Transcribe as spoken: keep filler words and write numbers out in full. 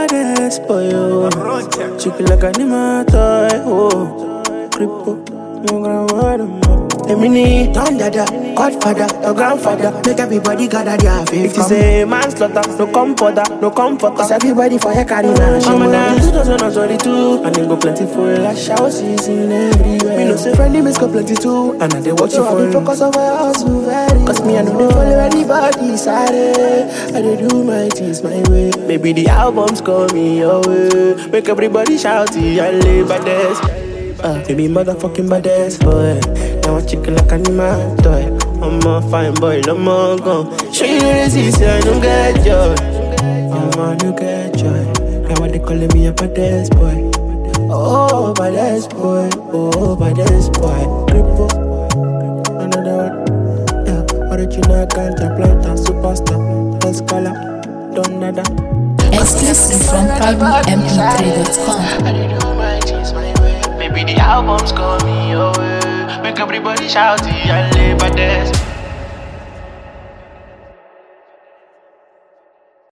baddest boy, oh. Chicken like a Nima toy, oh. Cripple, no grandmother. Emini, Don Dada, Godfather, your grandfather. Make everybody gather their faith. It is a manslaughter, no comforter, no comforter. Cause everybody for your carry now. I'm a dance, two thousand twenty-two. And then go plenty for a lash shower season everywhere. Me no say friendly, miss go plenty too. And I they watch you for the focus of my house too very. Cause me I know they follow anybody side. I they do my things my way. Maybe the albums call me your way. Make everybody shout, I live by this. Uh, baby motherfucking baddest boy. Now I chicken like an animal toy. I'm a fine boy, no more gun. Show you the disease, I don't get joy. I'm a no get joy. Now what they calling me a baddest boy. Oh, baddest boy. Oh, baddest boy. Cripple. Another one. Yeah, original ganja planter, superstar. Escala. Don Dada. Exclusive from Private M P three dot com. Maybe the albums call me your way. Make everybody shout, I live by this.